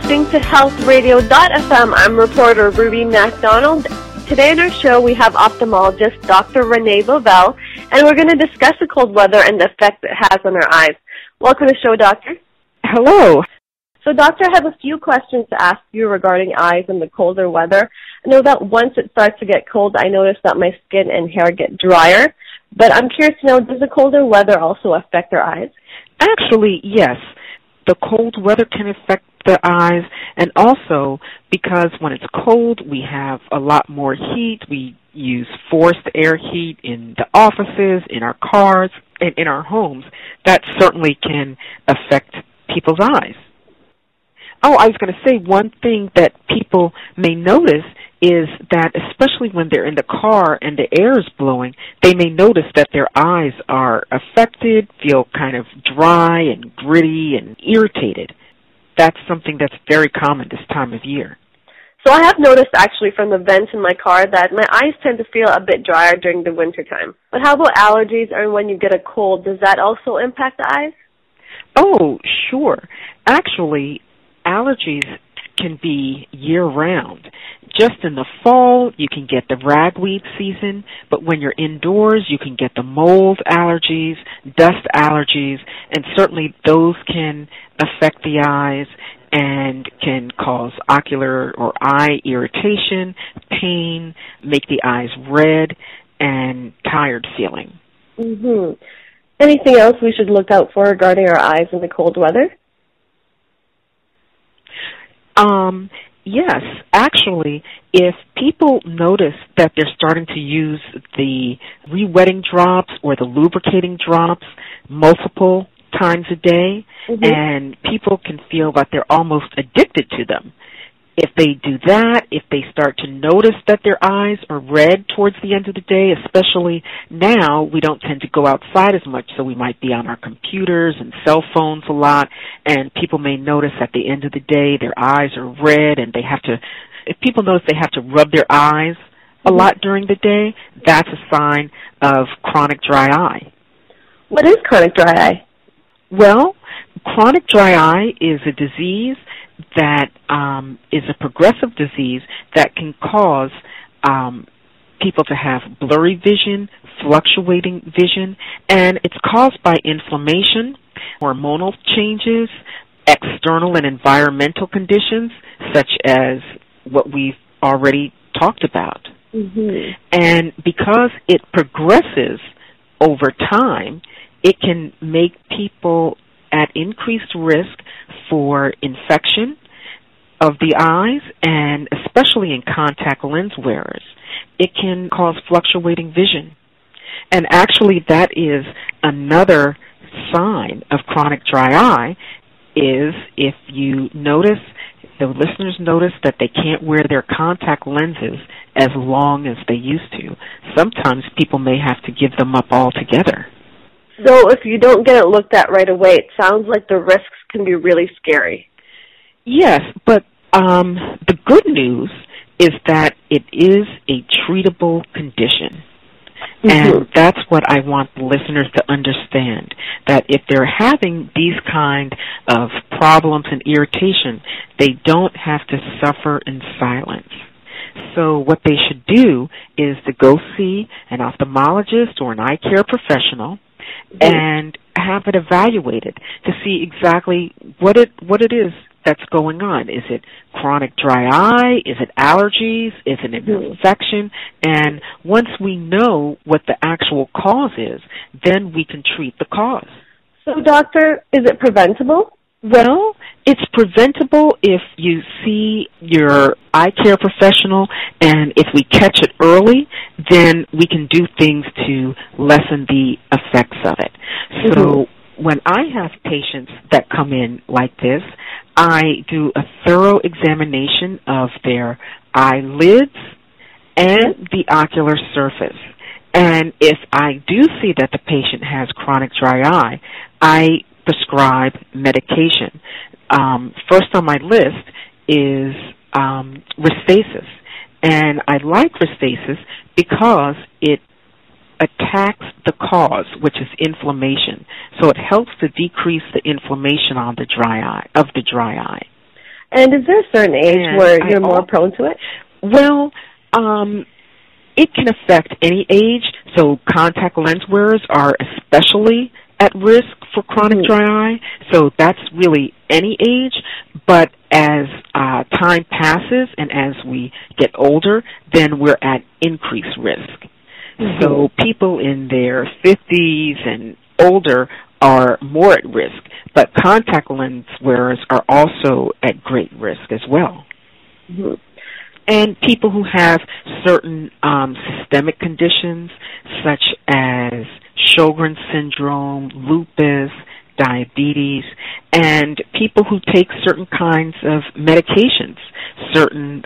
listening to HealthRadio.fm. I'm reporter Ruby MacDonald. Today on our show, we have ophthalmologist Dr. Renee Lovell, and we're going to discuss the cold weather and the effect it has on our eyes. Welcome to the show, Doctor. Hello. So, Doctor, I have a few questions to ask you regarding eyes and the colder weather. I know that once it starts to get cold, I notice that my skin and hair get drier. But I'm curious to know, does the colder weather also affect our eyes? Actually, yes. The cold weather can affect the eyes, and also because when it's cold, we have a lot more heat. We use forced air heat in the offices, in our cars, and in our homes. That certainly can affect people's eyes. Oh, I was going to say one thing that people may notice is that especially when they're in the car and the air is blowing, they may notice that their eyes are affected, feel kind of dry and gritty and irritated. That's something that's very common this time of year. So I have noticed actually from the vents in my car that my eyes tend to feel a bit drier during the wintertime. But how about allergies or when you get a cold? Does that also impact the eyes? Oh, sure. Actually, allergies can be year-round. Just in the fall, you can get the ragweed season, but when you're indoors, you can get the mold allergies, dust allergies, and certainly those can affect the eyes and can cause ocular or eye irritation, pain, make the eyes red, and tired feeling. Mm-hmm. Anything else we should look out for regarding our eyes in the cold weather? Yes, actually, if people notice that they're starting to use the re-wetting drops or the lubricating drops multiple times a day, and people can feel that they're almost addicted to them. If they do that, if they start to notice that their eyes are red towards the end of the day, especially now, we don't tend to go outside as much, so we might be on our computers and cell phones a lot, and people may notice at the end of the day their eyes are red, and if people notice they have to rub their eyes a lot during the day, that's a sign of chronic dry eye. What is chronic dry eye? Well, chronic dry eye is a disease that is a progressive disease that can cause people to have blurry vision, fluctuating vision, and it's caused by inflammation, hormonal changes, external and environmental conditions, such as what we've already talked about. And because it progresses over time, it can make people at increased risk for infection of the eyes, and especially in contact lens wearers. It can cause fluctuating vision. And actually that is another sign of chronic dry eye, is if you notice, the listeners notice that they can't wear their contact lenses as long as they used to. Sometimes people may have to give them up altogether. So if you don't get it looked at right away, it sounds like the risks can be really scary. Yes, but the good news is that it is a treatable condition. And that's what I want the listeners to understand, that if they're having these kind of problems and irritation, they don't have to suffer in silence. So what they should do is to go see an ophthalmologist or an eye care professional and have it evaluated to see exactly what it is that's going on. Is it chronic dry eye? Is it allergies? Is it an infection? And once we know what the actual cause is, then we can treat the cause. So, doctor, is it preventable? Well, it's preventable if you see your eye care professional, and if we catch it early, then we can do things to lessen the effects of it. So when I have patients that come in like this, I do a thorough examination of their eyelids and the ocular surface. And if I do see that the patient has chronic dry eye, I prescribe medication. First on my list is Restasis. And I like Restasis because it attacks the cause, which is inflammation. So it helps to decrease the inflammation on the dry eye. And is there a certain age where you're more prone to it? Well, it can affect any age, so contact lens wearers are especially at risk for chronic dry eye, so that's really any age, but as time passes and as we get older, then we're at increased risk. So people in their 50s and older are more at risk, but contact lens wearers are also at great risk as well. And people who have certain systemic conditions such as Sjogren's syndrome, lupus, diabetes, and people who take certain kinds of medications, certain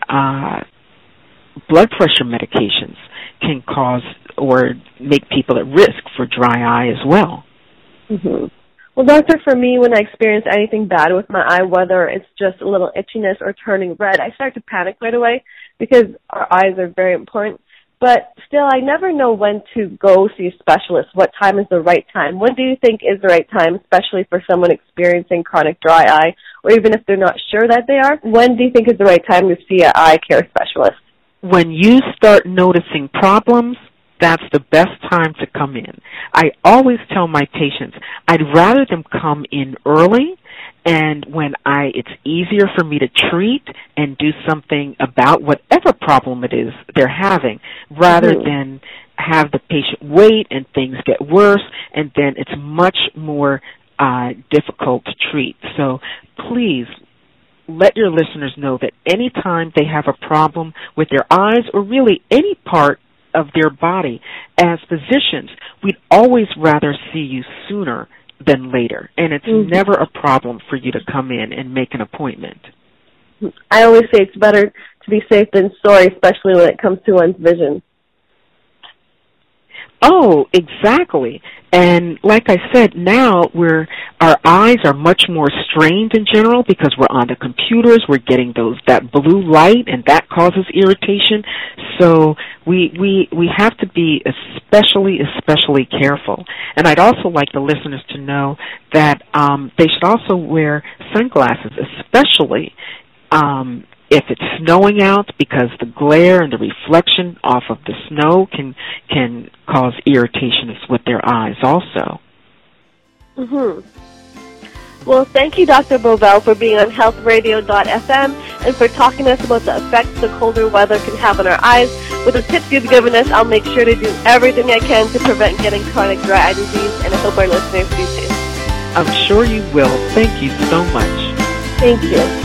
blood pressure medications can cause or make people at risk for dry eye as well. Well, doctor, for me, when I experience anything bad with my eye, whether it's just a little itchiness or turning red, I start to panic right away because our eyes are very important. But still, I never know when to go see a specialist, what time is the right time. When do you think is the right time, especially for someone experiencing chronic dry eye, or even if they're not sure that they are? When do you think is the right time to see an eye care specialist? When you start noticing problems, that's the best time to come in. I always tell my patients, I'd rather them come in early, and when it's easier for me to treat and do something about whatever problem it is they're having, rather than have the patient wait and things get worse, and then it's much more difficult to treat. So please let your listeners know that any time they have a problem with their eyes or really any part of their body, as physicians, we'd always rather see you sooner than later, and it's never a problem for you to come in and make an appointment. I always say it's better to be safe than sorry, especially when it comes to one's vision. Oh, exactly. And like I said, now our eyes are much more strained in general because we're on the computers, we're getting that blue light, and that causes irritation. So we have to be especially careful. And I'd also like the listeners to know that they should also wear sunglasses, especially if it's snowing out, because the glare and the reflection off of the snow can cause irritation with their eyes also. Well, thank you, Dr. Bovell, for being on healthradio.fm and for talking to us about the effects the colder weather can have on our eyes. With the tips you've given us, I'll make sure to do everything I can to prevent getting chronic dry eye disease, and I hope our listeners do too. I'm sure you will. Thank you so much. Thank you.